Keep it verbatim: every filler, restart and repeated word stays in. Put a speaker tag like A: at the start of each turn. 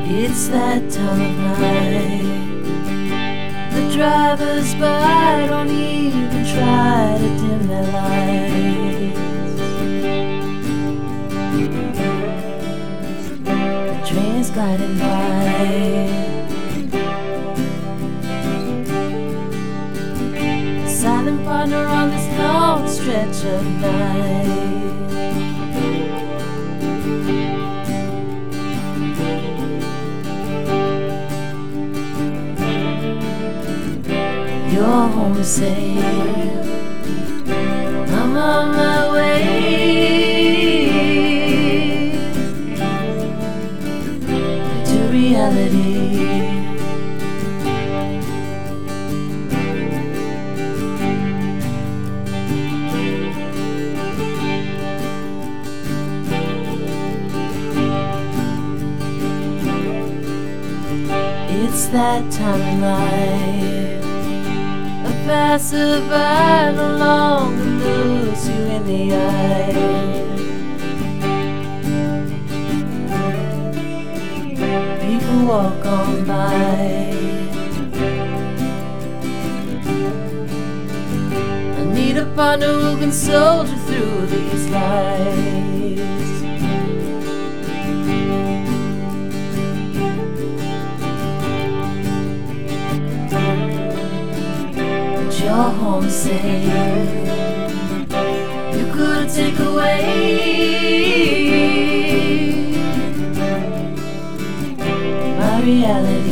A: It's that time of night. The drivers by don't even try to dim their lights. The train's gliding by. A silent partner on this long stretch of night. You're home safe, I'm on my way to reality. It's that time of night. A passerby no longer looks you in the eye. People walk on by. I need a partner who can soldier through these lights. You're home safe. You could take away my reality.